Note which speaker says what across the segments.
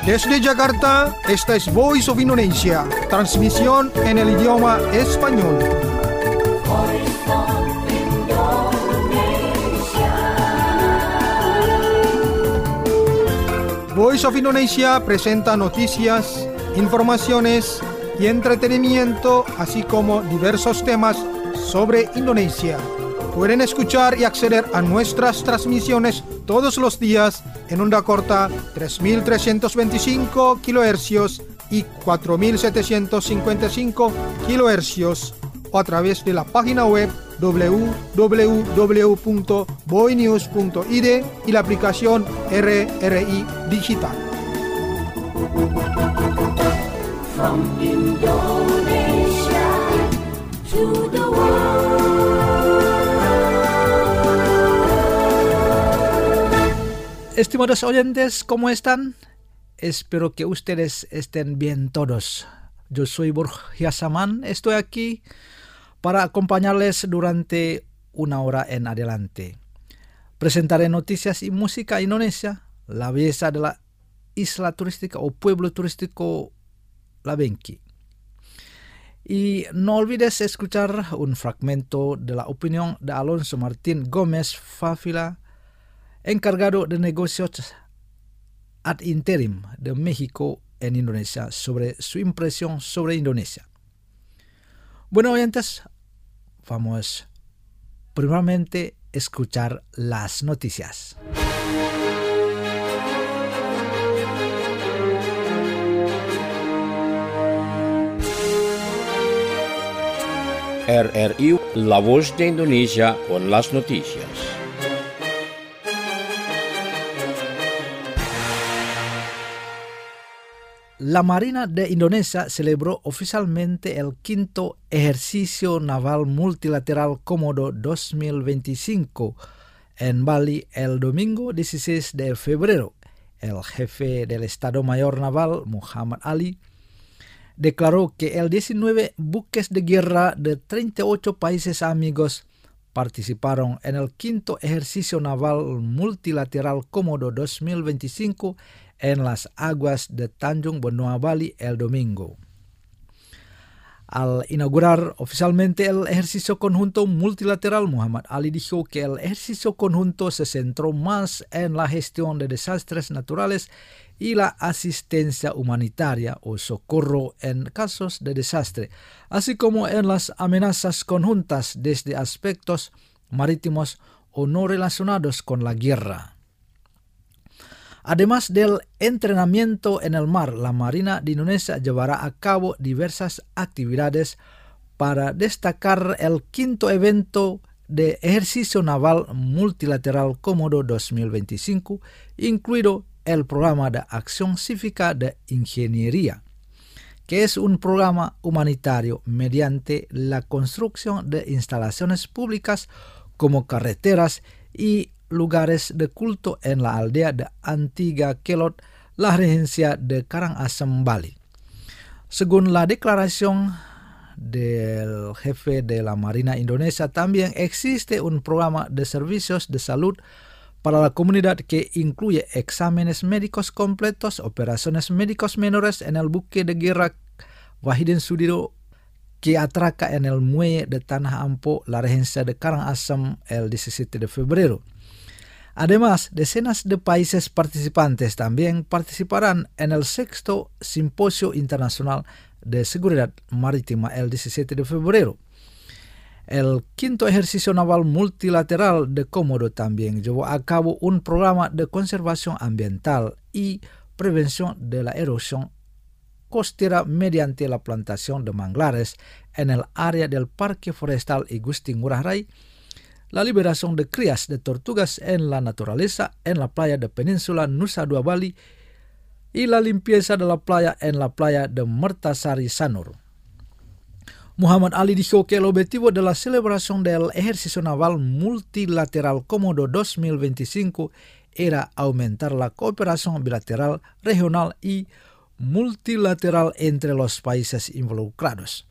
Speaker 1: Desde Jakarta, esta es Voice of Indonesia, transmisión en el idioma español. Voice of Indonesia presenta noticias, informaciones y entretenimiento, así como diversos temas sobre Indonesia. Pueden escuchar y acceder a nuestras transmisiones todos los días en onda corta 3.325 kHz y 4.755 kHz o a través de la página web www.boinews.id y la aplicación RRI Digital.
Speaker 2: From Indonesia to the world.
Speaker 3: Estimados oyentes, ¿cómo están? Espero que ustedes estén bien todos. Yo soy Borja Saman, estoy aquí para acompañarles durante una hora en adelante. Presentaré noticias y música Indonesia, la belleza de la isla turística o pueblo turístico Labenki. Y no olvides escuchar un fragmento de la opinión de Alonso Martín Gómez Fávila, encargado de negocios ad interim de México en Indonesia, sobre su impresión sobre Indonesia. Bueno, oyentes, vamos primeramente a escuchar las noticias.
Speaker 4: RRI, la voz de Indonesia con las noticias.
Speaker 3: La Marina de Indonesia celebró oficialmente el quinto ejercicio naval multilateral Komodo 2025 en Bali el domingo 16 de febrero. El jefe del Estado Mayor Naval, Muhammad Ali, declaró que el 19 buques de guerra de 38 países amigos participaron en el quinto ejercicio naval multilateral Komodo 2025 en las aguas de Tanjung Benoa, Bali, el domingo. Al inaugurar oficialmente el ejercicio conjunto multilateral, Muhammad Ali dijo que el ejercicio conjunto se centró más en la gestión de desastres naturales y la asistencia humanitaria o socorro en casos de desastre, así como en las amenazas conjuntas desde aspectos marítimos o no relacionados con la guerra. Además del entrenamiento en el mar, la Marina de Indonesia llevará a cabo diversas actividades para destacar el quinto evento de ejercicio naval multilateral Komodo 2025, incluido el programa de acción cívica de ingeniería, que es un programa humanitario mediante la construcción de instalaciones públicas como carreteras y lugares de culto en la aldea de Antiga Kelot, la regencia de Karangasem, Bali. Según la declaración del jefe de la Marina Indonesia, también existe un programa de servicios de salud para la comunidad que incluye exámenes médicos completos, operaciones médicos menores en el buque de guerra Wahidin Sudiroho que atraca en el muelle de Tanah Ampo, la regencia de Karangasem, el 17 de febrero. Además, decenas de países participantes también participarán en el sexto Simposio Internacional de Seguridad Marítima el 17 de febrero. El quinto ejercicio naval multilateral de Komodo también llevó a cabo un programa de conservación ambiental y prevención de la erosión costera mediante la plantación de manglares en el área del Parque Forestal Igusti Ngurah Rai, la liberación de crías de tortugas en la naturaleza en la playa de Península Nusa Dua, Bali, y la limpieza de la playa en la playa de Mertasari, Sanur. Muhammad Ali dijo que el objetivo de la celebración del ejercicio naval multilateral Komodo 2025 era aumentar la cooperación bilateral, regional y multilateral entre los países involucrados.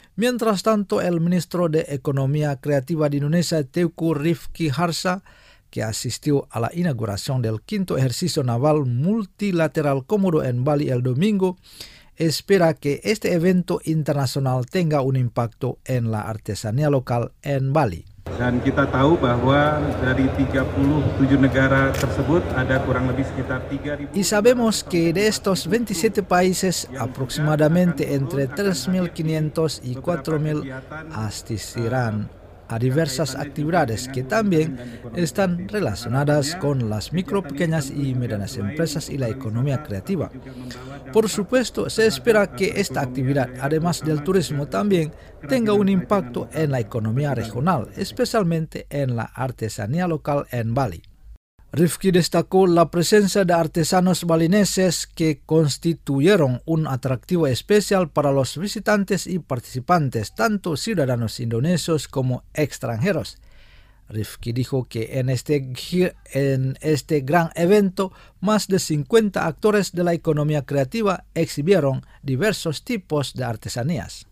Speaker 3: Mientras tanto, el ministro de Economía Creativa de Indonesia, Teuku Rifki Harsha, que asistió a la inauguración del quinto ejercicio naval multilateral Komodo en Bali el domingo, espera que este evento internacional tenga un impacto en la artesanía local en Bali.
Speaker 5: Dan kita tahu bahwa dari 37 negara tersebut ada kurang lebih sekitar 3.000.
Speaker 3: Y sabemos que de estos 27 países, aproximadamente entre 3.500 y 4.000 asistirán a diversas actividades que también están relacionadas con las micro, pequeñas y medianas empresas y la economía creativa. Por supuesto, se espera que esta actividad, además del turismo, también tenga un impacto en la economía regional, especialmente en la artesanía local en Bali. Rifki destacó la presencia de artesanos balineses que constituyeron un atractivo especial para los visitantes y participantes, tanto ciudadanos indonesios como extranjeros. Rifki dijo que en este gran evento, más de 50 actores de la economía creativa exhibieron diversos tipos de artesanías.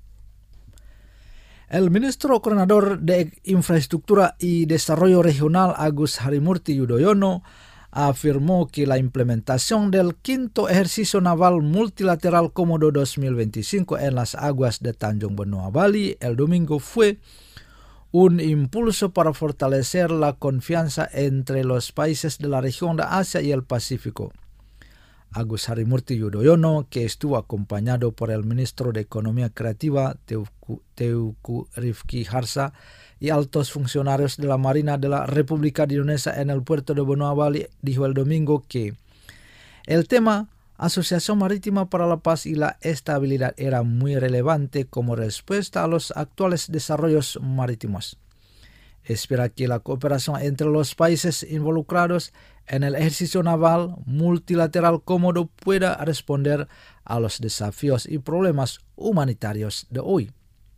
Speaker 3: El ministro coordinador de Infraestructura y Desarrollo Regional Agus Harimurti Yudhoyono afirmó que la implementación del quinto ejercicio naval multilateral Komodo 2025 en las aguas de Tanjung Benoa, Bali, el domingo fue un impulso para fortalecer la confianza entre los países de la región de Asia y el Pacífico. Agus Harimurti Yudhoyono, que estuvo acompañado por el ministro de Economía Creativa Teuku Rifki Harsa y altos funcionarios de la Marina de la República de Indonesia en el puerto de Benoa, Bali, dijo el domingo que el tema Asociación Marítima para la Paz y la Estabilidad era muy relevante como respuesta a los actuales desarrollos marítimos. Espera que la cooperación entre los países involucrados en el ejercicio naval multilateral Komodo pueda responder a los desafíos y problemas humanitarios de hoy.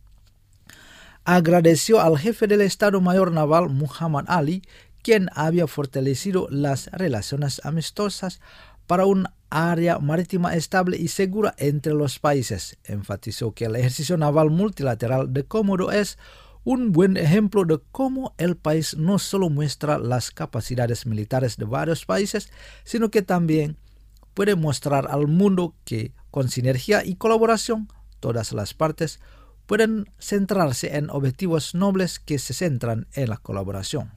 Speaker 3: Agradeció al jefe del Estado Mayor Naval Muhammad Ali, quien había fortalecido las relaciones amistosas para un área marítima estable y segura entre los países. Enfatizó que el ejercicio naval multilateral de Komodo es un buen ejemplo de cómo el país no solo muestra las capacidades militares de varios países, sino que también puede mostrar al mundo que con sinergia y colaboración todas las partes pueden centrarse en objetivos nobles que se centran en la colaboración.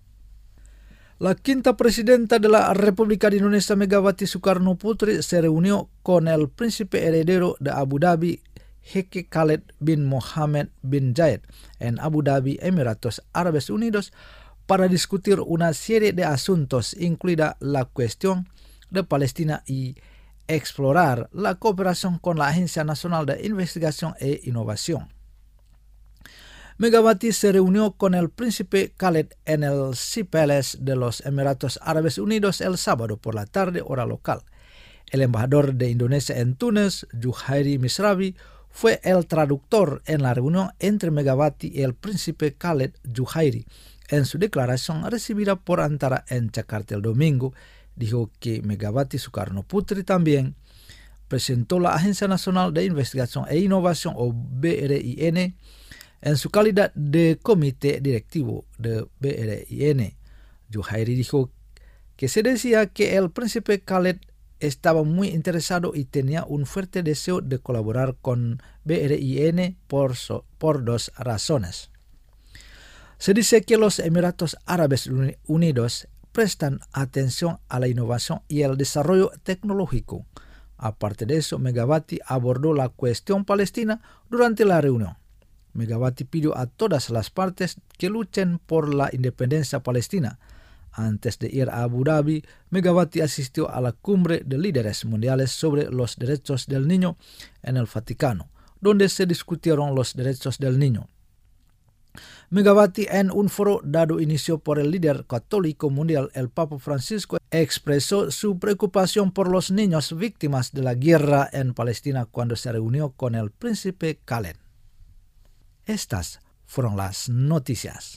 Speaker 3: La quinta presidenta de la República de Indonesia, Megawati Soekarno Putri, se reunió con el príncipe heredero de Abu Dhabi, Sheikh Khaled bin Mohammed bin Zayed, en Abu Dhabi, Emiratos Árabes Unidos, para discutir una serie de asuntos, incluida la cuestión de Palestina y explorar la cooperación con la Agencia Nacional de Investigación e Innovación. Megawati se reunió con el príncipe Khaled en el Sea Palace de los Emiratos Árabes Unidos el sábado por la tarde, hora local. El embajador de Indonesia en Túnez, Juhairi Misrawi, fue el traductor en la reunión entre Megawati y el príncipe Khaled. Juhairi, en su declaración recibida por Antara en Jakarta el domingo, dijo que Megawati Soekarno Putri también presentó la Agencia Nacional de Investigación e Innovación, o BRIN, en su calidad de comité directivo de BRIN. Juhairi dijo que se decía que el príncipe Khaled estaba muy interesado y tenía un fuerte deseo de colaborar con BRIN por dos razones. Se dice que los Emiratos Árabes Unidos prestan atención a la innovación y el desarrollo tecnológico. Aparte de eso, Megawati abordó la cuestión palestina durante la reunión. Megawati pidió a todas las partes que luchen por la independencia palestina. Antes de ir a Abu Dhabi, Megawati asistió a la cumbre de líderes mundiales sobre los derechos del niño en el Vaticano, donde se discutieron los derechos del niño. Megawati, en un foro dado inicio por el líder católico mundial, el Papa Francisco, expresó su preocupación por los niños víctimas de la guerra en Palestina cuando se reunió con el príncipe Khaled. Estas fueron las noticias.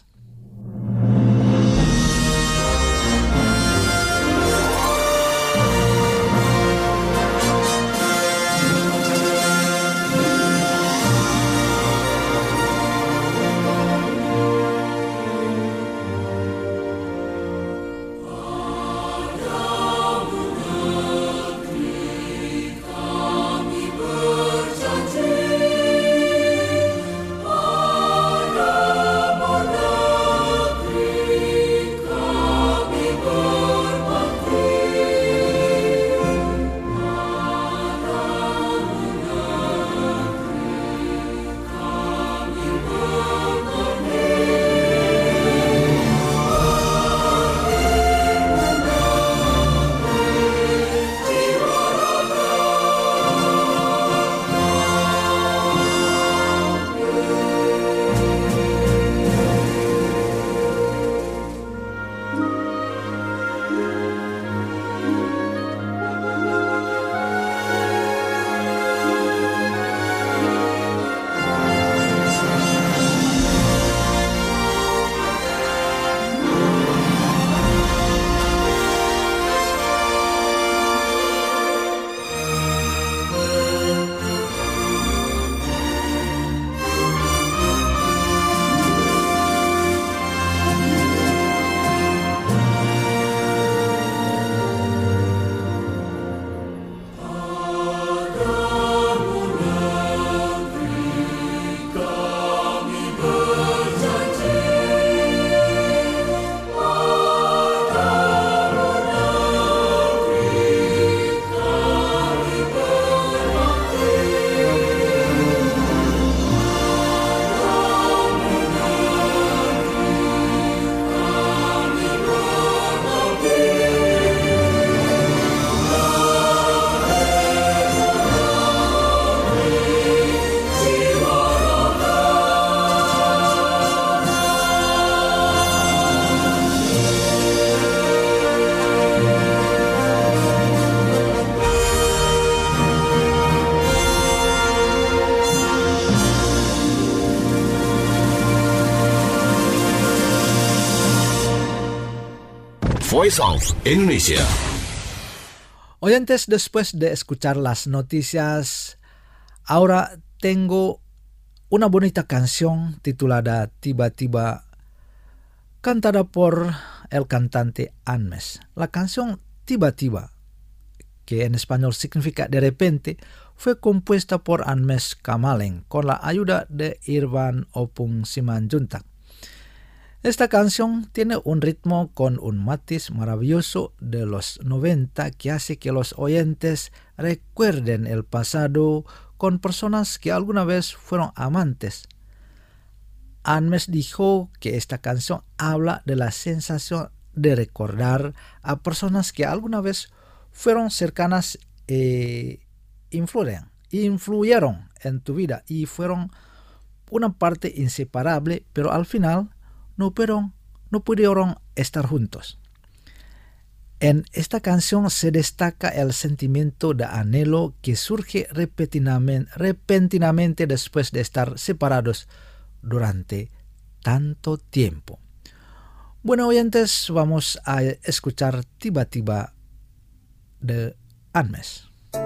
Speaker 6: Voice of Indonesia.
Speaker 3: Oyentes, después de escuchar las noticias, ahora tengo una bonita canción titulada Tiba-Tiba, cantada por el cantante Anmes. La canción Tiba-Tiba, que en español significa de repente, fue compuesta por Anmes Kamaleng con la ayuda de Irwan Opung Simanjuntak. Esta canción tiene un ritmo con un matiz maravilloso de los 90 que hace que los oyentes recuerden el pasado con personas que alguna vez fueron amantes. Anmes dijo que esta canción habla de la sensación de recordar a personas que alguna vez fueron cercanas e influyeron en tu vida y fueron una parte inseparable, pero al final no pudieron estar juntos. En esta canción se destaca el sentimiento de anhelo que surge repentinamente después de estar separados durante tanto tiempo. Bueno, oyentes, vamos a escuchar Tiba-Tiba de Anmes.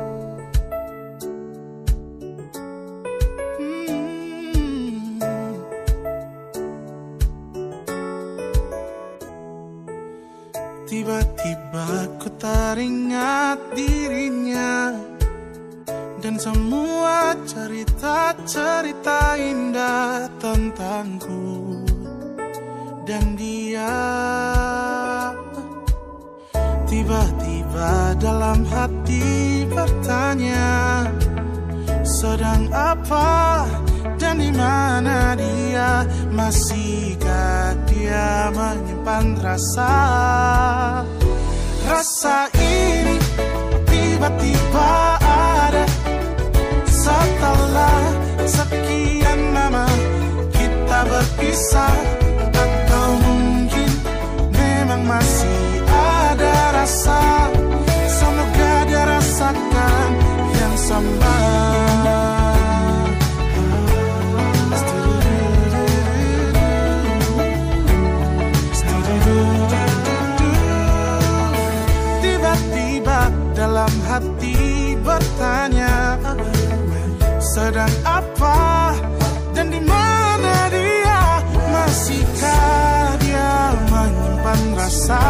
Speaker 7: Tiba-tiba ku teringat dirinya dan semua cerita-cerita indah tentangku dan dia. Tiba-tiba dalam hati bertanya, sedang apa dan di mana dia? Masihkah dia menyimpan rasa ini tiba-tiba ada setelah sekian lama kita berpisah, atau mungkin memang masih ada rasa. Semoga dia rasakan yang sama. Dalam hati bertanya, sedang apa dan di mana dia? Masihkah dia menyimpan rasa?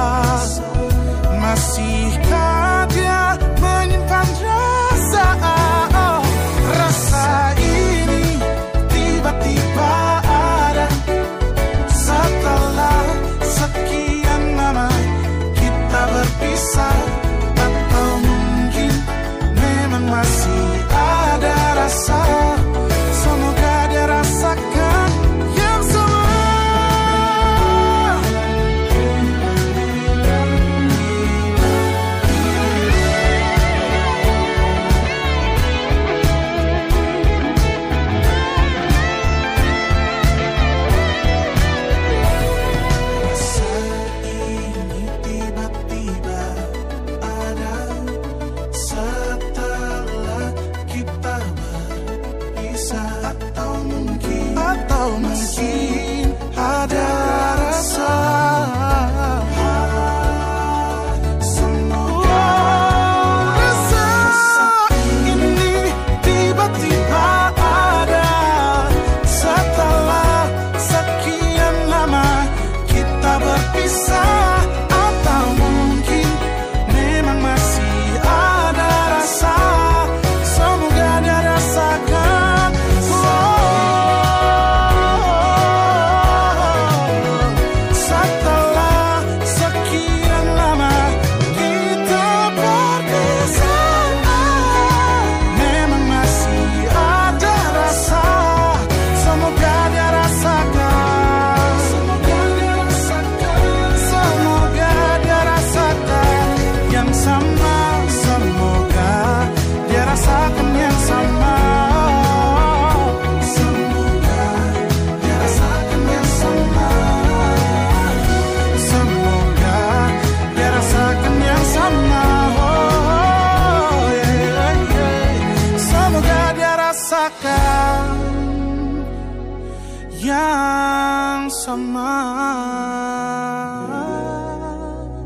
Speaker 7: Masihkah dia menyimpan rasa? Oh, rasa ini tiba-tiba ada setelah sekian lama kita berpisah. Masih ada rasa, semoga dia rasakan yang sama. Rasa ini tiba-tiba ada atau mungkin ada rasa. Semoga rasa ini tiba-tiba ada setelah sekian lama kita berpisah, atau mungkin memang masih ada rasa. Semoga dia rasakan. Yang sama.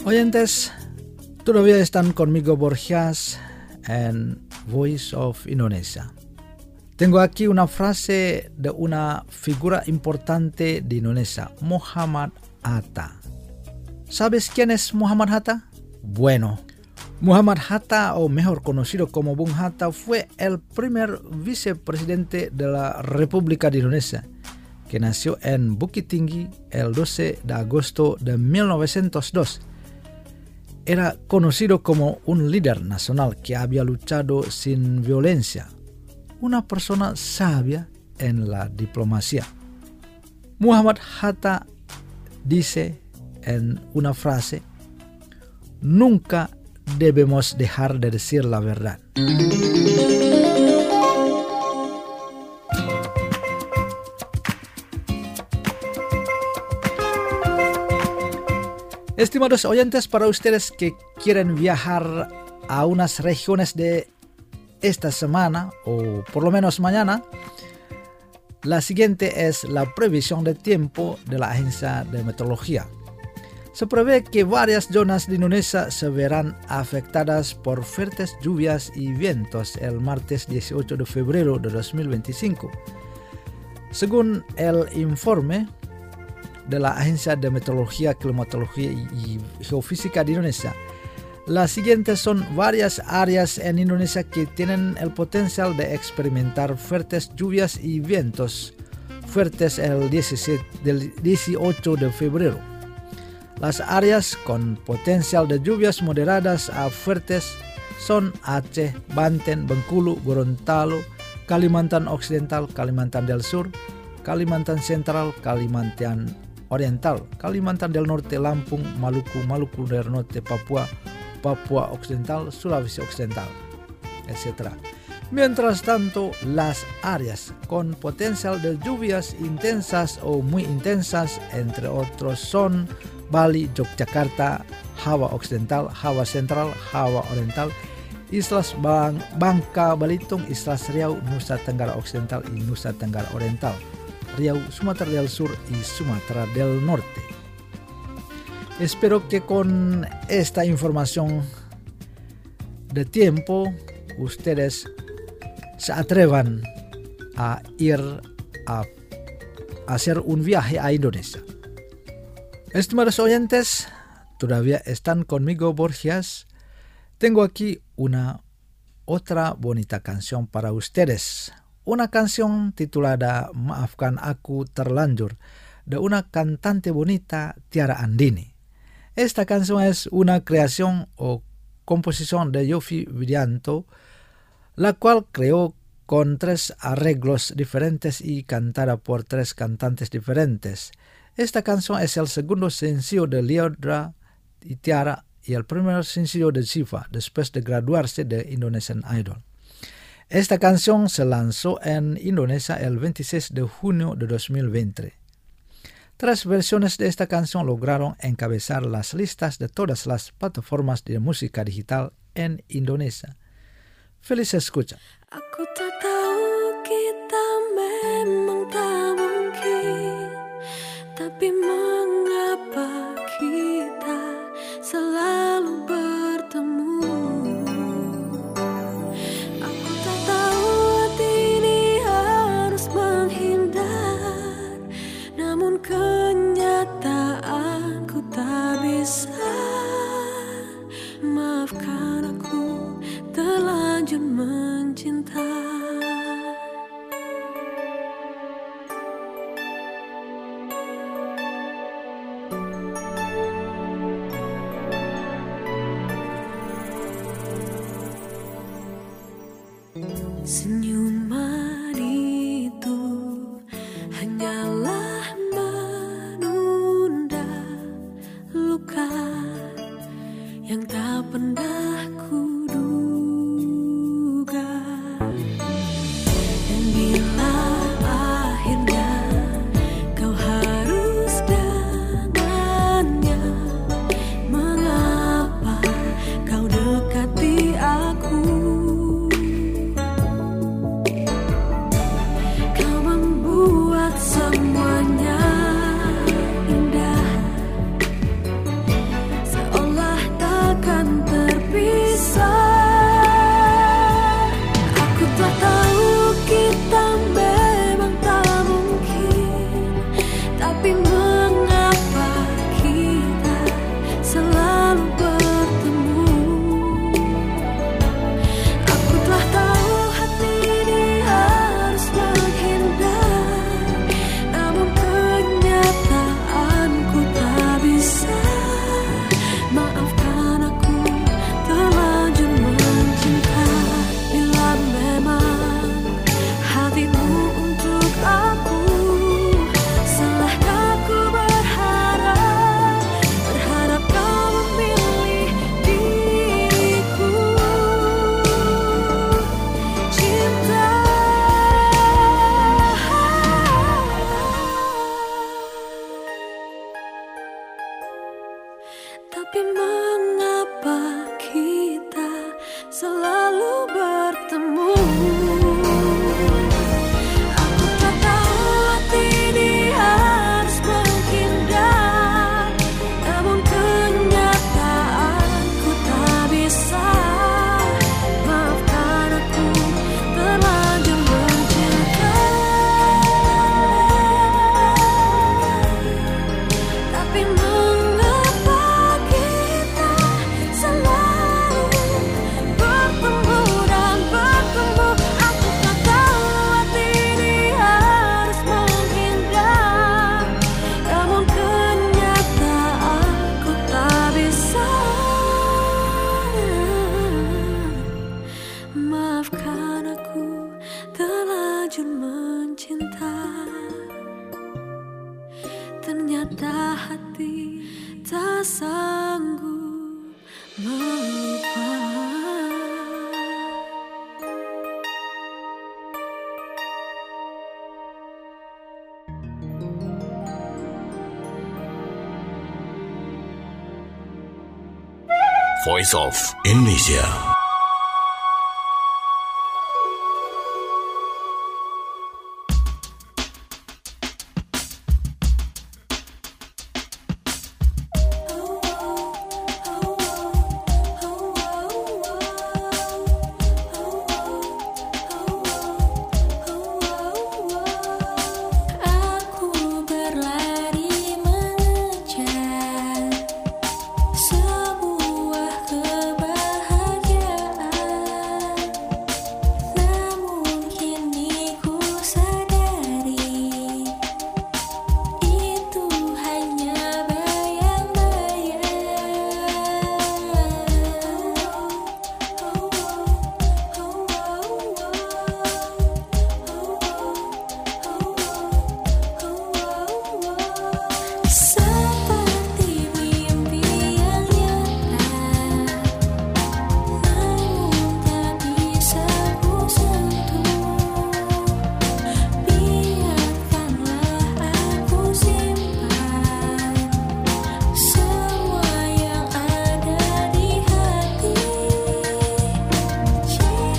Speaker 3: Oyentes, todavía están conmigo Borjas en Voice of Indonesia. Tengo aquí una frase de una figura importante de Indonesia, Muhammad Hatta. ¿Sabes quién es Muhammad Hatta? Bueno, Muhammad Hatta, o mejor conocido como Bung Hatta, fue el primer vicepresidente de la República de Indonesia, que nació en Bukit Tinggi el 12 de agosto de 1902. Era conocido como un líder nacional que había luchado sin violencia, una persona sabia en la diplomacia. Muhammad Hatta dice en una frase: nunca debemos dejar de decir la verdad. Estimados oyentes, para ustedes que quieren viajar a unas regiones de esta semana, o por lo menos mañana, la siguiente es la previsión de tiempo de la Agencia de Meteorología. Se prevé que varias zonas de Indonesia se verán afectadas por fuertes lluvias y vientos el martes 18 de febrero de 2025. Según el informe de la Agencia de Meteorología, Climatología y Geofísica de Indonesia, las siguientes son varias áreas en Indonesia que tienen el potencial de experimentar fuertes lluvias y vientos fuertes el 18 de febrero. Las áreas con potencial de lluvias moderadas a fuertes son Aceh, Banten, Bengkulu, Gorontalo, Kalimantan Occidental, Kalimantan del Sur, Kalimantan Central, Kalimantan Oriental, Kalimantan del Norte, Lampung, Maluku, Maluku del Norte, Papua, Papua Occidental, Sulawesi Occidental, etc. Mientras tanto, las áreas con potencial de lluvias intensas o muy intensas, entre otros, son Bali, Yogyakarta, Java Occidental, Java Central, Java Oriental, Islas Bangka Belitung, Islas Riau, Nusa Tenggara Occidental y Nusa Tenggara Oriental, Riau, Sumatera del Sur y Sumatera del Norte. Espero que con esta información de tiempo ustedes se atrevan a ir a hacer un viaje a Indonesia. Estimados oyentes, todavía están conmigo Borjas. Tengo aquí una otra bonita canción para ustedes. Una canción titulada Maafkan Aku Terlanjur, de una cantante bonita, Tiara Andini. Esta canción es una creación o composición de Yovie Widianto, la cual creó con 3 arreglos diferentes y cantada por 3 cantantes diferentes. Esta canción es el segundo sencillo de Lyodra y Tiara y el primer sencillo de Ziva después de graduarse de Indonesian Idol. Esta canción se lanzó en Indonesia el 26 de junio de 2020. 3 versiones de esta canción lograron encabezar las listas de todas las plataformas de música digital en Indonesia. Feliz escucha.
Speaker 2: Aku tak tahu kita memang tak mungkin, tapi mengapa kita selalu bertemu? Aku tak tahu hati ini harus menghindar, namun kenyataanku tak bisa. Maafkan aku terlanjur mencinta. Senyuman itu hanyalah menunda luka yang tak pernah kuduga. Dan bila akhirnya kau harus dengannya, mengapa kau dekati aku? Kau membuat semuanya indah, seolah Tapi mengapa kita selalu bertemu? Aku tak tahu hati ini harus menghindar, namun kenyataanku tak bisa. Maafkan aku terlanjur mencinta, tapi mengapa kita selalu bertemu dan bertemu? Aku tak tahu hati ini harus menghindar, namun kenyataanku tak bisa. Maafkan aku terlanjur mencinta, ternyata hati tak sanggup melupa.
Speaker 6: Voice of Indonesia.
Speaker 2: Aku berlari mengejar sebuah kebahagiaan, namun kini ku sadari itu hanya bayang-bayang. Seperti mimpi yang nyata, namun tak bisa ku sentuh. Biarkanlah aku simpan semua yang ada di hati. Cinta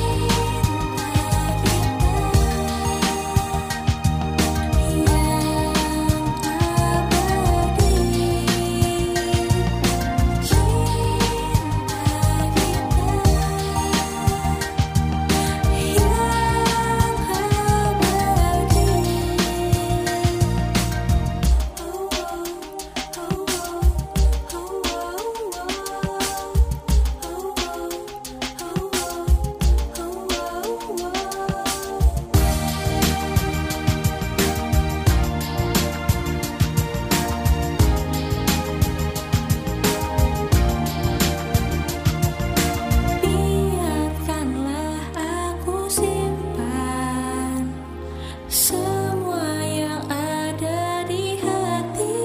Speaker 2: biarkanlah aku simpan semua yang ada di hati.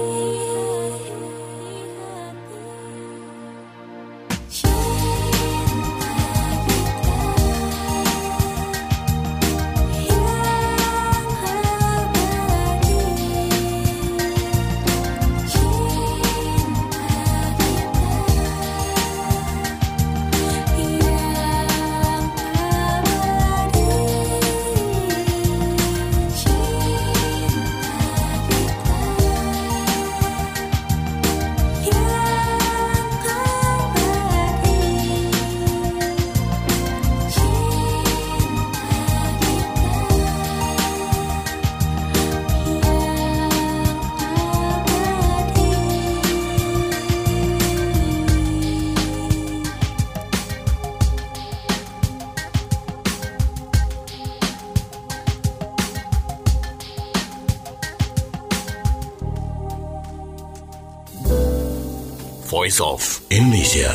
Speaker 6: Voice of Indonesia.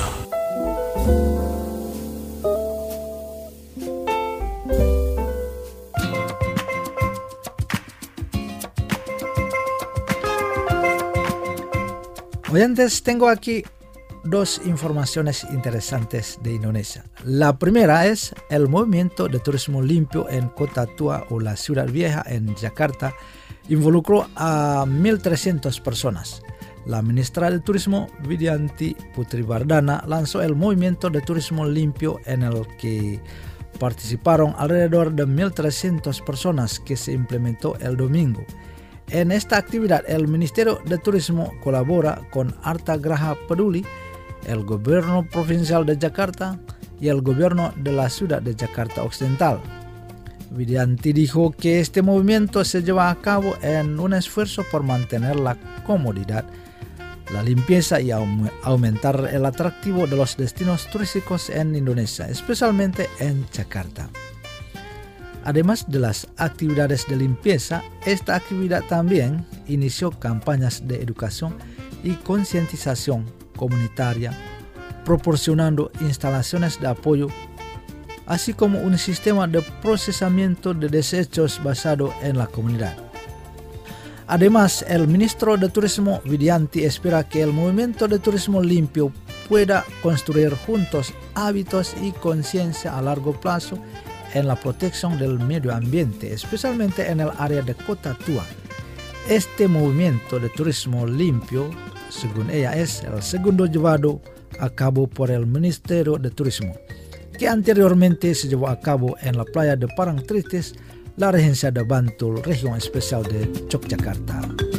Speaker 3: Oyentes, tengo aquí dos informaciones interesantes de Indonesia. La primera es el movimiento de turismo limpio en Kota Tua o la Ciudad Vieja en Jakarta involucró a 1.300 personas. La ministra de Turismo, Widianti Putri Wardana, lanzó el movimiento de turismo limpio en el que participaron alrededor de 1.300 personas que se implementó el domingo. En esta actividad, el Ministerio de Turismo colabora con Arta Graha Peduli, el Gobierno Provincial de Jakarta y el Gobierno de la Ciudad de Jakarta Occidental. Widianti dijo que este movimiento se lleva a cabo en un esfuerzo por mantener la comodidad, la limpieza y aumentar el atractivo de los destinos turísticos en Indonesia, especialmente en Jakarta. Además de las actividades de limpieza, esta actividad también inició campañas de educación y concientización comunitaria, proporcionando instalaciones de apoyo, así como un sistema de procesamiento de desechos basado en la comunidad. Además, el ministro de Turismo, Widianti, espera que el movimiento de turismo limpio pueda construir juntos hábitos y conciencia a largo plazo en la protección del medio ambiente, especialmente en el área de Kota Tua. Este movimiento de turismo limpio, según ella, es el segundo llevado a cabo por el Ministerio de Turismo, que anteriormente se llevó a cabo en la playa de Parangtritis, la regencia de Bantul, región especial de Yogyakarta.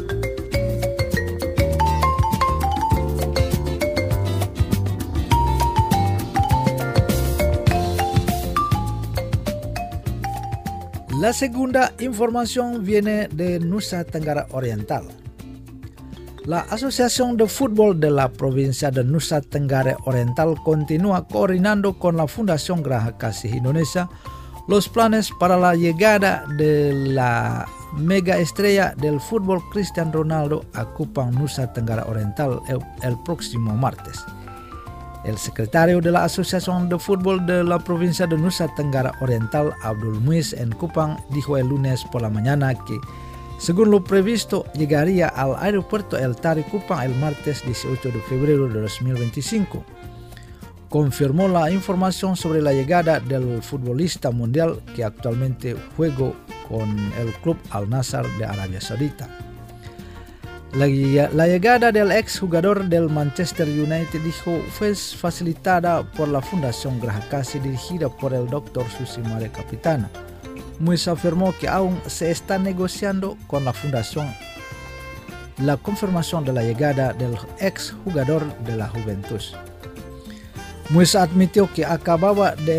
Speaker 3: La segunda información viene de Nusa Tenggara Oriental. La Asociación de Fútbol de la provincia de Nusa Tenggara Oriental continúa coordinando con la Fundación Graha Kasih Indonesia los planes para la llegada de la mega estrella del fútbol Cristiano Ronaldo a Kupang, Nusa Tenggara Oriental el próximo martes. El secretario de la Asociación de Fútbol de la provincia de Nusa Tenggara Oriental, Abdul Muiz en Kupang, dijo el lunes por la mañana que, según lo previsto, llegaría al aeropuerto El Tari Kupang el martes 18 de febrero de 2025. Confirmó la información sobre la llegada del futbolista mundial que actualmente juega con el club Al Nassr de Arabia Saudita. La llegada del exjugador del Manchester United, dijo, fue facilitada por la Fundación Graha Kasih dirigida por el Dr. Susimare Kapitana. Muiz afirmó que aún se está negociando con la fundación la confirmación de la llegada del exjugador de la Juventus. Muiz admitió que acababa de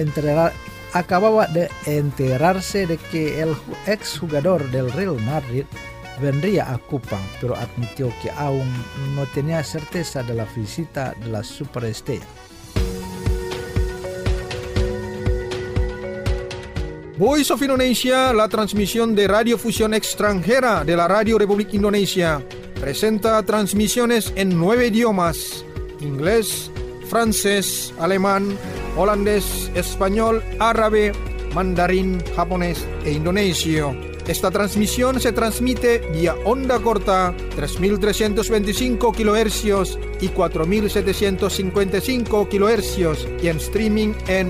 Speaker 3: enterarse de que el exjugador del Real Madrid vendría a Kupang, pero admitió que aún no tenía certeza de la visita de la superestrella.
Speaker 1: Voice of Indonesia, la transmisión de radiofusión extranjera de la Radio Republik Indonesia, presenta transmisiones en 9 idiomas: inglés, francés, alemán, holandés, español, árabe, mandarín, japonés e indonesio. Esta transmisión se transmite vía onda corta 3.325 kHz y 4.755 kHz y en streaming en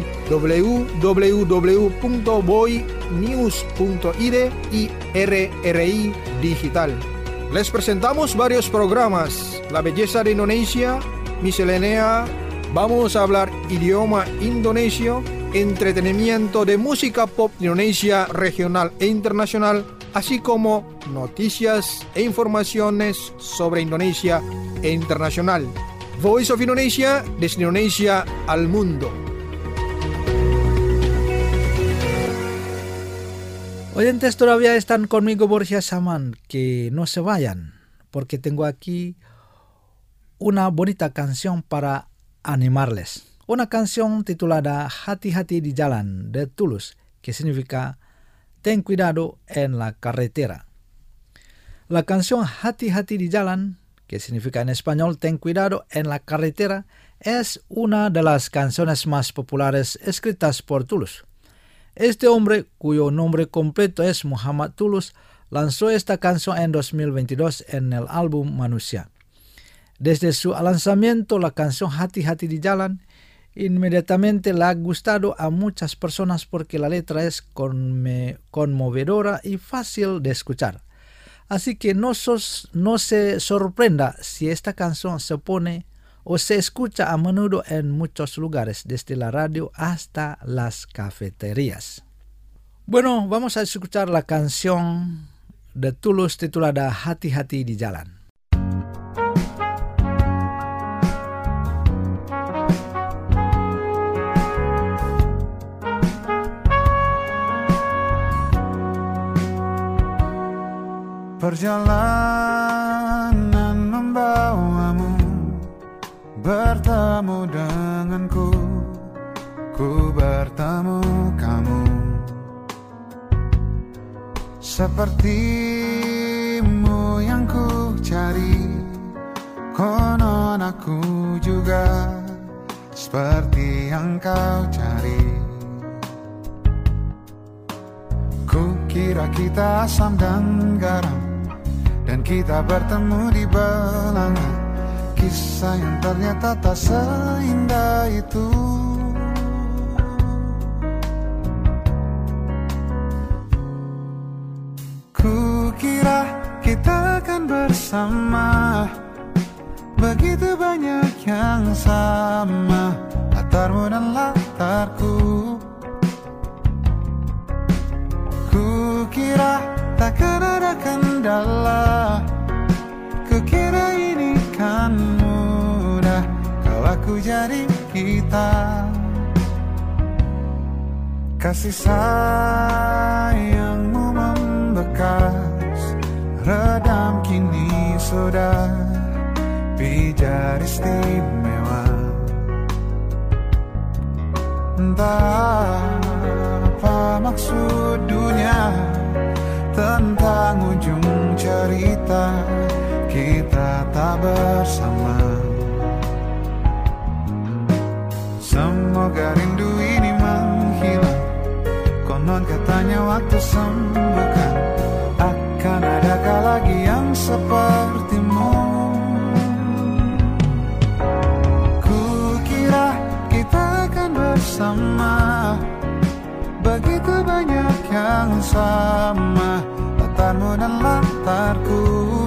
Speaker 1: www.boinews.id y RRI Digital. Les presentamos varios programas: La belleza de Indonesia, Miscelánea, Vamos a hablar idioma indonesio, entretenimiento de música pop Indonesia regional e internacional, así como noticias e informaciones sobre Indonesia e internacional. Voice of Indonesia, desde Indonesia al mundo.
Speaker 3: Oyentes, todavía están conmigo Borja Saman, que no se vayan, porque tengo aquí una bonita canción para animarles. Una canción titulada Hati-Hati di Jalan de Tulus, que significa ten cuidado en la carretera. La canción Hati-Hati di Jalan, que significa en español ten cuidado en la carretera, es una de las canciones más populares escritas por Tulus. Este hombre, cuyo nombre completo es Muhammad Tulus, lanzó esta canción en 2022 en el álbum Manusia. Desde su lanzamiento, la canción Hati-Hati di Jalan inmediatamente le ha gustado a muchas personas porque la letra es conmovedora y fácil de escuchar. Así que no se sorprenda si esta canción se pone o se escucha a menudo en muchos lugares, desde la radio hasta las cafeterías. Bueno, vamos a escuchar la canción de Tulus titulada Hati-Hati di Jalan.
Speaker 7: Perjalanan membawamu bertemu denganku, ku bertemu kamu. Sepertimu yang ku cari, konon aku juga seperti yang kau cari. Ku kira kita asam dan garam, dan kita bertemu di belanga. Kisah yang ternyata tak seindah itu. Ku kira kita akan bersama, begitu banyak yang sama, latarmu dan latarku. Ku kira takkan ada kendala, kukira ini kan mudah kalau aku jadi kita. Kasih sayangmu membekas, redam kini sudah pijar istimewa. Entah apa maksud dunia tentang ujung cerita kita tak bersama. Semoga rindu ini menghilang, konon katanya waktu sembuhkan. Akan adakah lagi yang sepertimu? Kukira kita akan bersama, begitu banyak yang sama, latarmu dan latarku.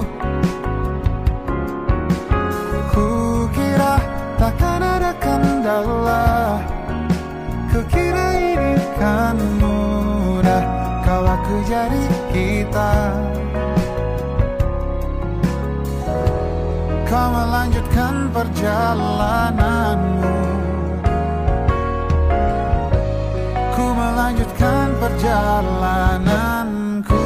Speaker 7: Kukira takkan ada kendala, kukira ini kan mudah kalau aku jadi kita. Kau melanjutkan perjalananmu, ku melanjutkan perjalananku.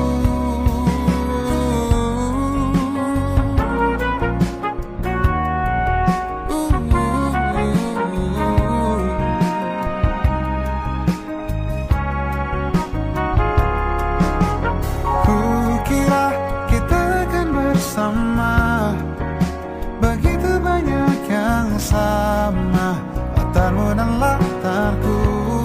Speaker 7: Kukira kita akan bersama, begitu banyak yang sama, latarmu dan latarku.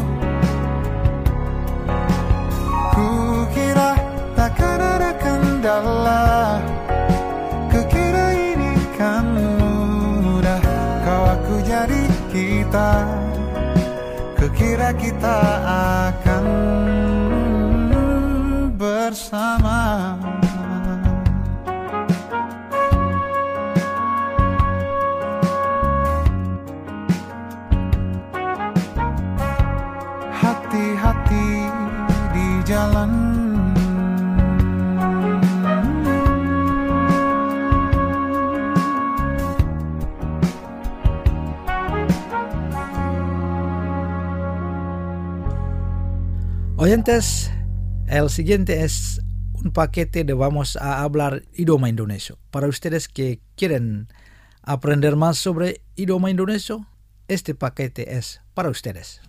Speaker 7: Kukira takkan ada kendala, kukira ini kan mudah kau aku jadi kita. Kukira kita akan bersama. Hati-hati di jalan.
Speaker 3: Oyentes, el siguiente es un paquete de vamos a hablar idioma indonesio. Para ustedes que quieren aprender más sobre idioma indonesio, este paquete es para ustedes.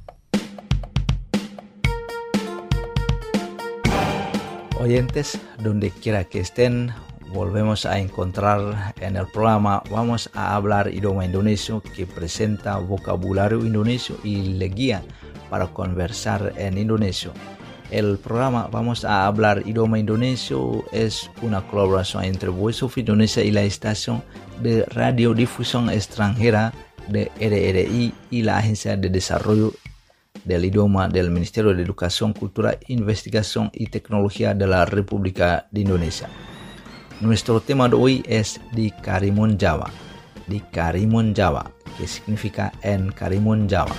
Speaker 3: Oyentes, donde quiera que estén, volvemos a encontrar en el programa Vamos a hablar idioma indonesio, que presenta vocabulario indonesio y le guía para conversar en indonesio. El programa Vamos a hablar idioma indonesio es una colaboración entre Voice of Indonesia y la estación de radiodifusión extranjera de RRI y la Agencia de Desarrollo del idioma del Ministerio de Educación, Cultura, Investigación y Tecnología de la República de Indonesia. Nuestro tema de hoy es di Karimun Jawa. Di Karimun Jawa, que significa en Karimun Jawa.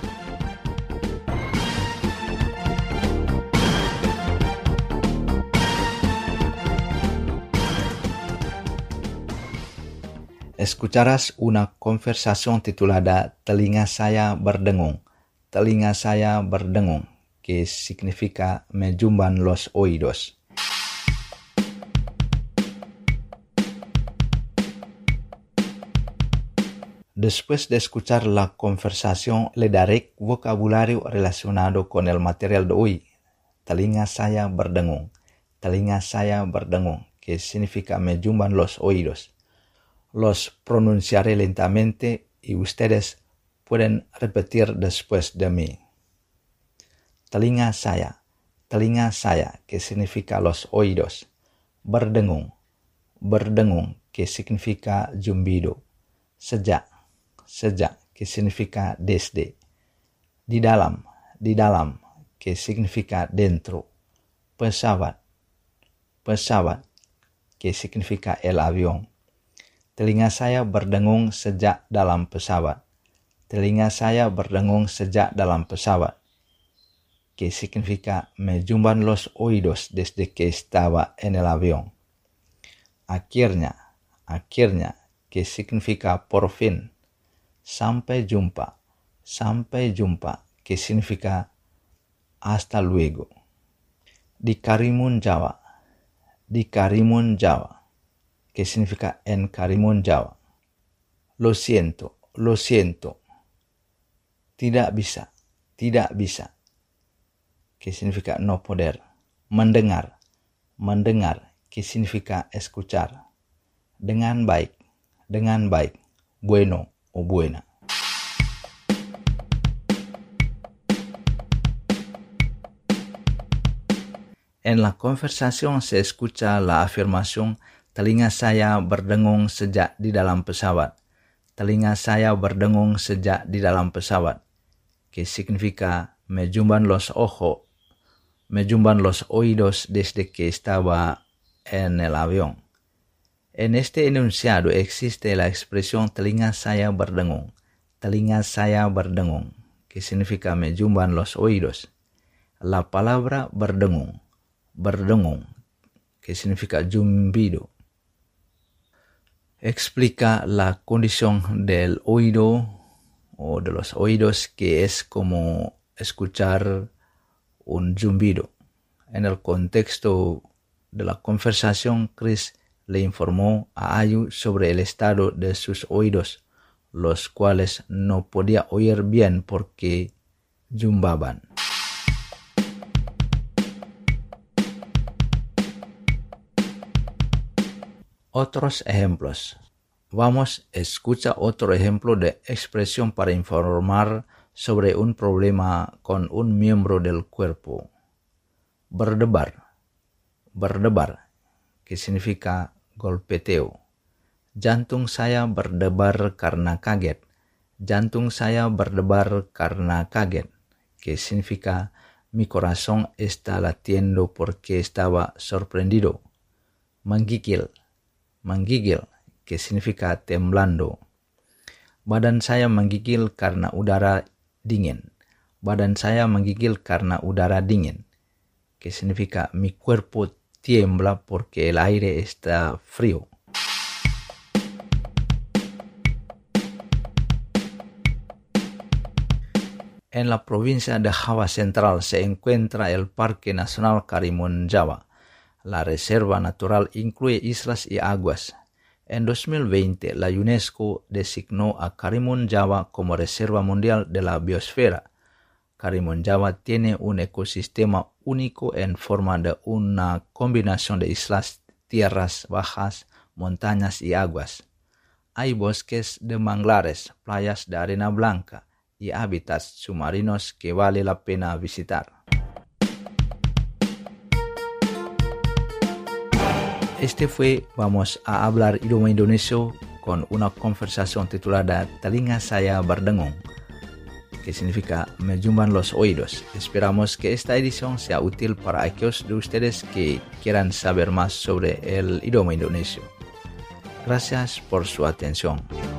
Speaker 3: Escucharás una conversación titulada Telinga Saya Berdengung. Telinga saya berdengung, que significa me zumban los oídos. Después de escuchar la conversación, le daré vocabulario relacionado con el material de hoy. Telinga saya berdengung. Telinga saya berdengung, que significa me zumban los oídos. Los pronunciaré lentamente y ustedes pueden repetir después de mí. Telinga saya, que significa los oídos. Berdengung, berdengung, que significa zumbido. Sejak, que significa desde. Di dalam, que significa dentro. Pesawat, que significa el avión. Telinga saya berdengung sejak dalam pesawat. Telinga saya berdengung sejak dalam pesawat, que significa me zumban los oídos desde que estaba en el avión. Akhirnya, que significa por fin. Sampai jumpa, que significa hasta luego. Di Karimun Jawa, que significa en Karimun Jawa. Lo siento. Tidak bisa, que significa no poder. Mendengar, que significa escuchar. Dengan baik, bueno o buena. En la conversación se escucha la afirmación telinga saya berdengung sejak di dalam pesawat. Telinga saya berdengung sejak di dalam pesawat, que significa me zumban los oídos desde que estaba en el avión. En este enunciado existe la expresión telinga saya berdengung, que significa me zumban los oídos. La palabra berdengung, que significa zumbido, explica la condición del oído o de los oídos, que es como escuchar un zumbido. En el contexto de la conversación, Chris le informó a Ayu sobre el estado de sus oídos, los cuales no podía oír bien porque zumbaban. Otros ejemplos. Vamos, escucha otro ejemplo de expresión para informar sobre un problema con un miembro del cuerpo. Berdebar, que significa golpeteo. Jantung saya berdebar karena kaget. Que significa mi corazón está latiendo porque estaba sorprendido. Menggigil, que significa temblando. Badan saya menggigil karena udara dingin. Que significa mi cuerpo tiembla porque el aire está frío. En la provincia de Java Central se encuentra el Parque Nacional Karimun Jawa. La reserva natural incluye islas y aguas. En 2020, la UNESCO designó a Karimun Jawa como Reserva Mundial de la Biosfera. Karimun Jawa tiene un ecosistema único en forma de una combinación de islas, tierras bajas, montañas y aguas. Hay bosques de manglares, playas de arena blanca y hábitats submarinos que vale la pena visitar. Vamos a hablar idioma indonesio con una conversación titulada Telinga Saya Berdengung, que significa me zumban los oídos. Esperamos que esta edición sea útil para aquellos de ustedes que quieran saber más sobre el idioma indonesio. Gracias por su atención.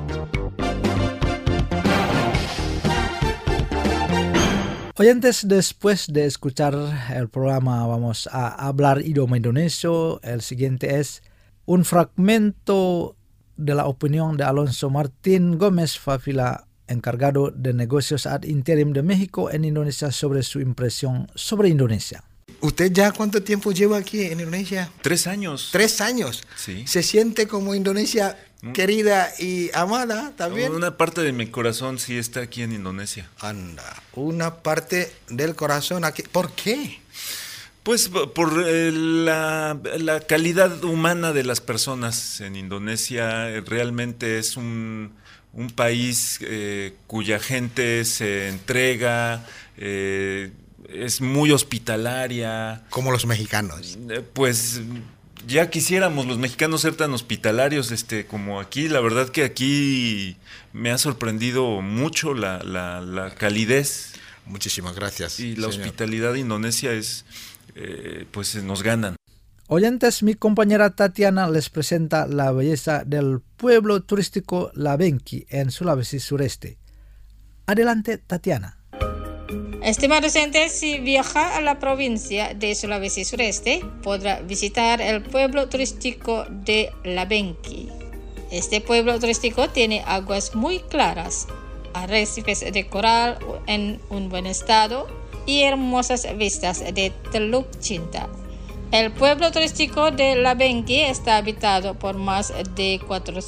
Speaker 3: Oyentes, después de escuchar el programa vamos a hablar idioma indonesio. El siguiente es un fragmento de la opinión de Alonso Martín Gómez Favila, encargado de negocios ad interim de México en Indonesia, sobre su impresión sobre Indonesia.
Speaker 8: ¿Usted ya cuánto tiempo lleva aquí en Indonesia?
Speaker 9: 3 años.
Speaker 8: 3 años.
Speaker 9: Sí.
Speaker 8: ¿Se siente como Indonesia querida y amada también?
Speaker 9: Una parte de mi corazón sí está aquí en Indonesia.
Speaker 8: Anda, una parte del corazón aquí. ¿Por qué?
Speaker 9: Pues por la calidad humana de las personas en Indonesia. Realmente es un país cuya gente se entrega, es muy hospitalaria.
Speaker 8: Como los mexicanos.
Speaker 9: Pues ya quisiéramos los mexicanos ser tan hospitalarios como aquí. La verdad que aquí me ha sorprendido mucho la calidez.
Speaker 8: Muchísimas gracias.
Speaker 9: Y la hospitalidad de Indonesia pues nos ganan.
Speaker 3: Oyentes, mi compañera Tatiana les presenta la belleza del pueblo turístico Labenki en Sulawesi Sureste. Adelante, Tatiana.
Speaker 10: Estimados oyentes, si viaja a la provincia de Sulawesi Sureste, podrá visitar el pueblo turístico de Labenki. Este pueblo turístico tiene aguas muy claras, arrecifes de coral en un buen estado y hermosas vistas de Teluk Cinta. El pueblo turístico de Labenki está habitado por más de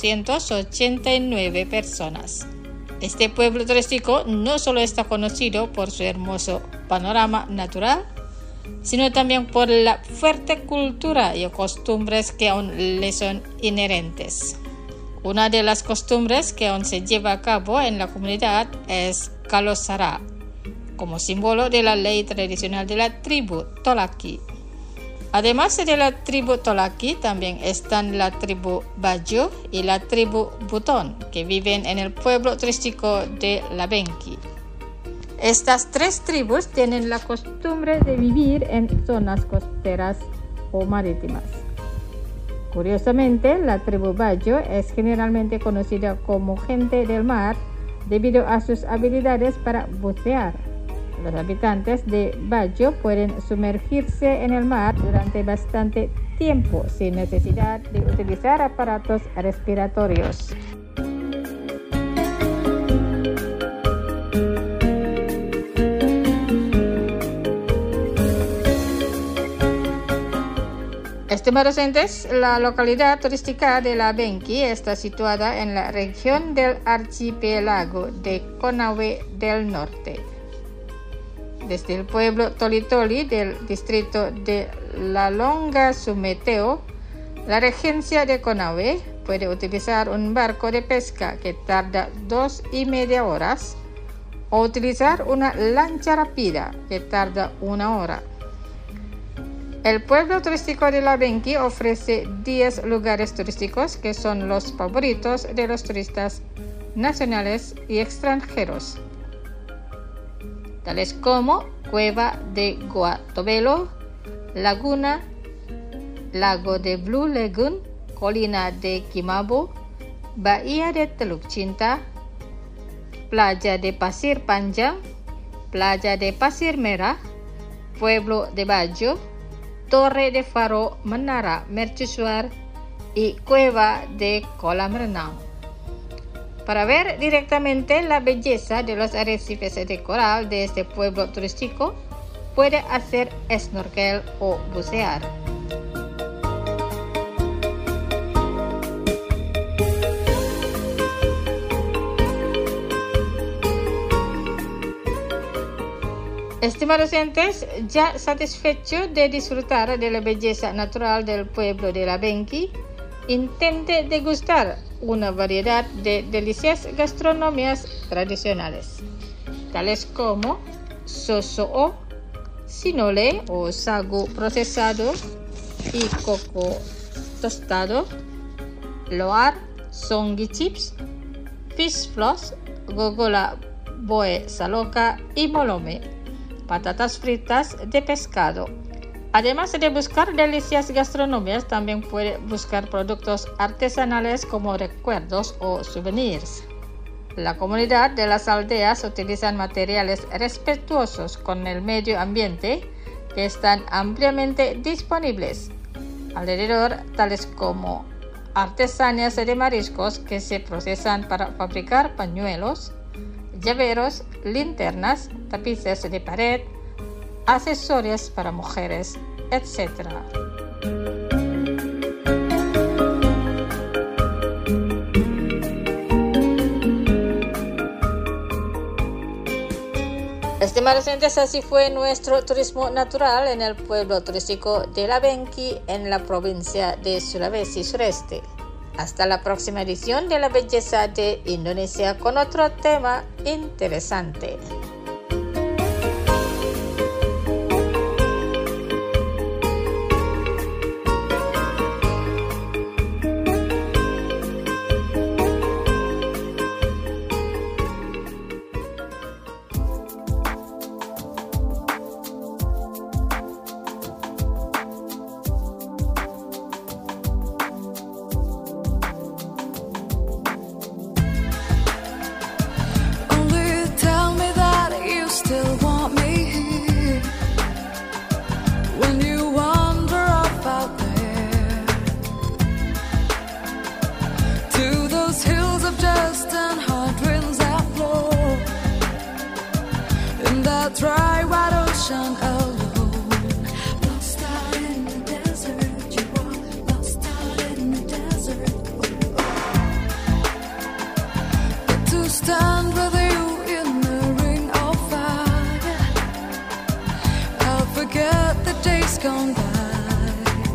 Speaker 10: 489 personas. Este pueblo turístico no solo está conocido por su hermoso panorama natural, sino también por la fuerte cultura y costumbres que aún le son inherentes. Una de las costumbres que aún se lleva a cabo en la comunidad es Kalosara, como símbolo de la ley tradicional de la tribu Tolaki. Además de la tribu Tolaki, también están la tribu Bajo y la tribu Buton, que viven en el pueblo turístico de Labenki. Estas 3 tribus tienen la costumbre de vivir en zonas costeras o marítimas. Curiosamente, la tribu Bajo es generalmente conocida como gente del mar debido a sus habilidades para bucear. Los habitantes de Bajo pueden sumergirse en el mar durante bastante tiempo sin necesidad de utilizar aparatos respiratorios. Estimados oyentes, la localidad turística de Labenki está situada en la región del archipiélago de Konawe del Norte. Desde el pueblo Toli-Toli del distrito de La Longa Sumeteo, la regencia de Konawe puede utilizar un barco de pesca que tarda 2,5 horas o utilizar una lancha rápida que tarda 1 hora. El pueblo turístico de Labenki ofrece 10 lugares turísticos que son los favoritos de los turistas nacionales y extranjeros, tales como Cueva de Goa Tobelo, Laguna, Lago de Blue Lagoon, Colina de Kimabo, Bahía de Teluk Cinta, Playa de Pasir Panjang, Playa de Pasir Merah, Pueblo de Bajo, Torre de Faro Menara Mercusuar y Cueva de Kolam Renang. Para ver directamente la belleza de los arrecifes de coral de este pueblo turístico, puede hacer snorkel o bucear. Estimados oyentes, ya satisfecho de disfrutar de la belleza natural del pueblo de Labenki, intente degustar una variedad de delicias gastronomías tradicionales, tales como soso'o, sinole o sagu procesado y coco tostado, loar, songi chips, fish floss, gogola boe saloka y molome, patatas fritas de pescado. Además de buscar delicias gastronómicas, también puede buscar productos artesanales como recuerdos o souvenirs. La comunidad de las aldeas utilizan materiales respetuosos con el medio ambiente que están ampliamente disponibles alrededor, tales como artesanías de mariscos que se procesan para fabricar pañuelos, llaveros, linternas, tapices de pared, accesorios para mujeres, etc. Estimados oyentes, así fue nuestro turismo natural en el pueblo turístico de Labenki, en la provincia de Sulawesi Sureste. Hasta la próxima edición de La Belleza de Indonesia con otro tema interesante.
Speaker 11: Dry white ocean alone, lost out in the desert. You are lost out in the desert. But to stand with you in the ring of fire, I'll forget the days gone by.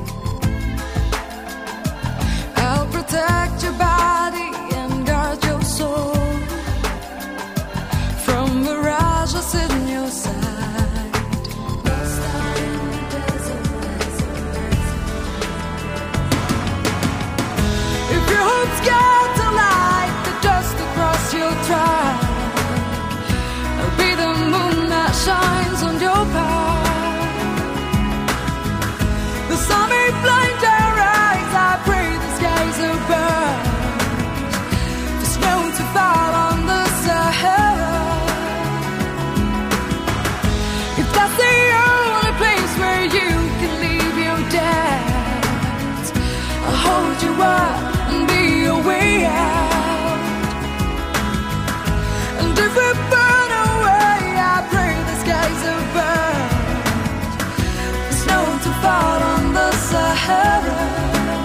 Speaker 11: I'll protect your body and guard your soul from mirages in your sight. Lost out in the desert. If your hopes get to light the dust across your track, I'll be the moon that shines on your path. The sun may blind your eyes, I pray the skies are burned for snow to fall on the Sahara. If that's the only place where you can leave your debt, I'll hold you up and be your way out. And if we burn away, I pray the skies are burned for snow to fall on the Sahara.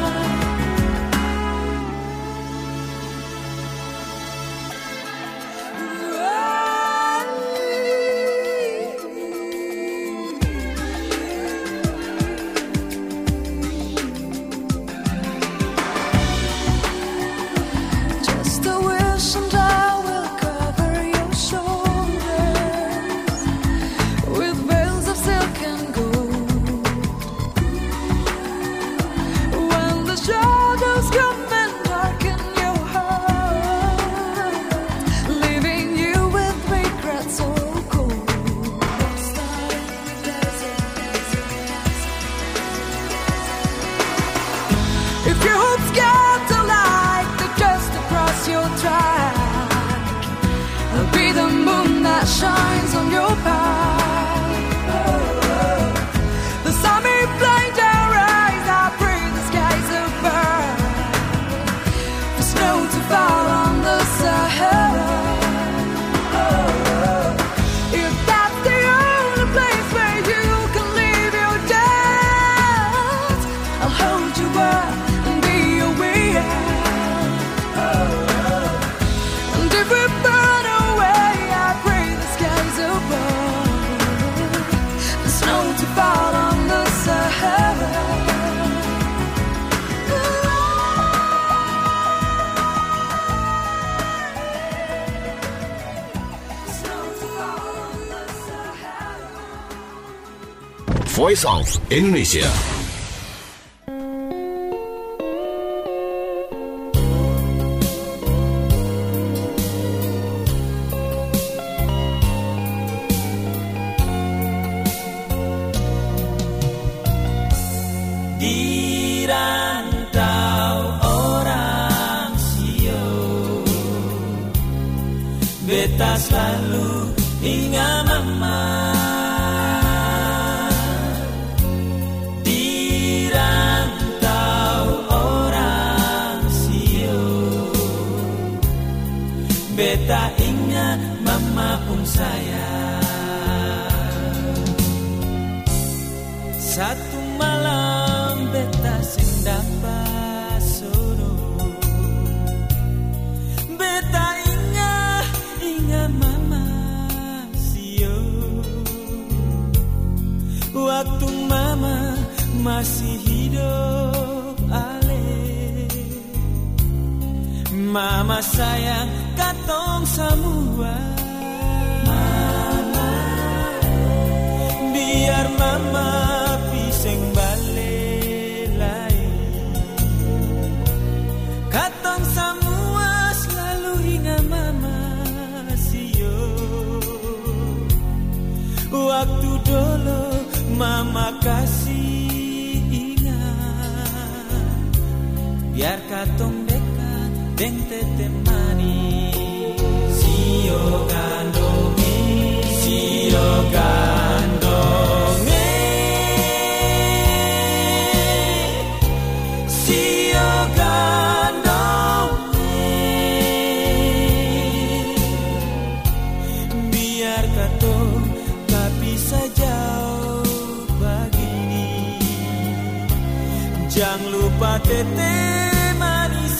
Speaker 11: Just a wish and I will cover your shoulders with veils of silk and gold. When the shadows come and darken your heart, leaving you with regrets so cold. Lost out in the desert. If your hopes get to light the dust across your track, I'll be the moon that shines on your path. The sun may blind your eyes, I pray the skies are burned for snow to fall on the Sahara. If that's the only place where you can leave your debt, I'll hold you up and be your way out. And if we burn away, I pray the skies above, the snow to fall on the Sahara. Snow to fall on the Sahara.
Speaker 6: Voice of Indonesia.
Speaker 12: beta selalu ingat mama. Di rantau orang sio, beta ingat mama pun sayang. Satu malam beta sing dapat sono, beta ingat mama sio. Waktu mama masih hidup ale, mama sayang katong semua. Mama, biar mama piseng balik lagi, katong semua selalu ingat mama sio. Waktu dulu mama kasih ingat, biar katong dekat deng tete manis. Sio gandonge, sio gandonge, sio gandonge, biar katong tak bisa jauh begini. Jangan lupa tete manis.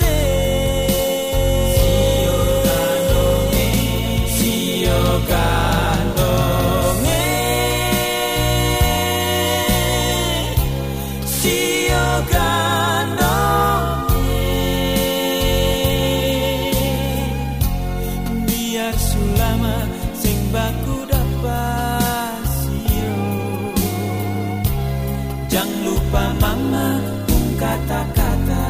Speaker 12: Jangan lupa mama kata-kata.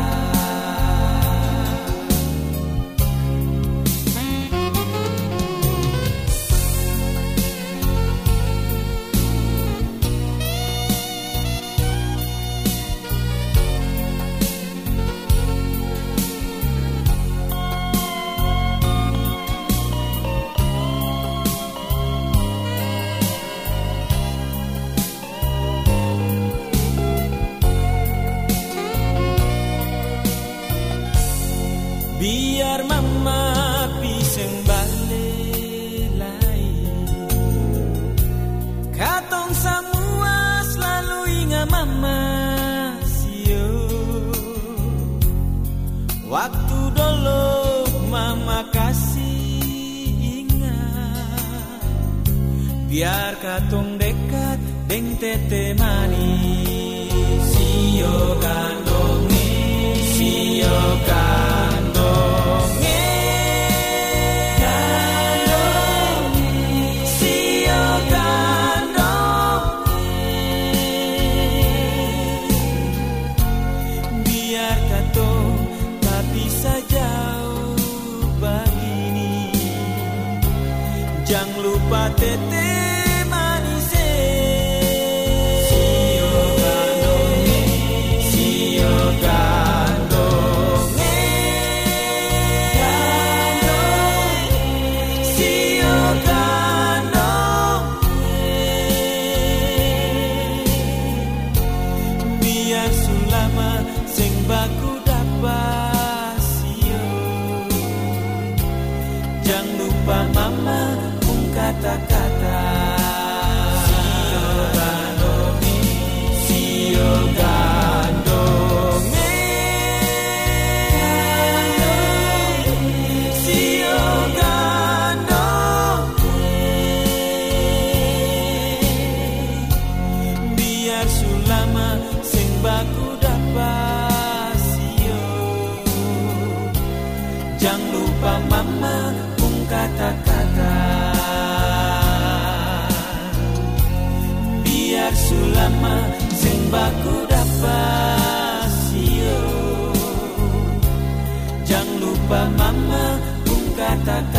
Speaker 12: Biar mama piseng balik lagi, katong semua selalu ingat mama sio. Waktu dulu mama kasih ingat, biar katong dekat deng tete manis. Sio gandonge, sio gandonge, jangan lupa tete manis. Sio gandonge, sio gandonge, sio gandonge, biar sulama sing baku dapat sio. Jangan lupa mama kata-kata. Sio gandonge, sio gandonge, sio gandonge, biar sulama sing baku dapat sio. Jangan lupa mama kata-kata. Biar sulama sing baku dapat sio. Jangan lupa mama kata-kata.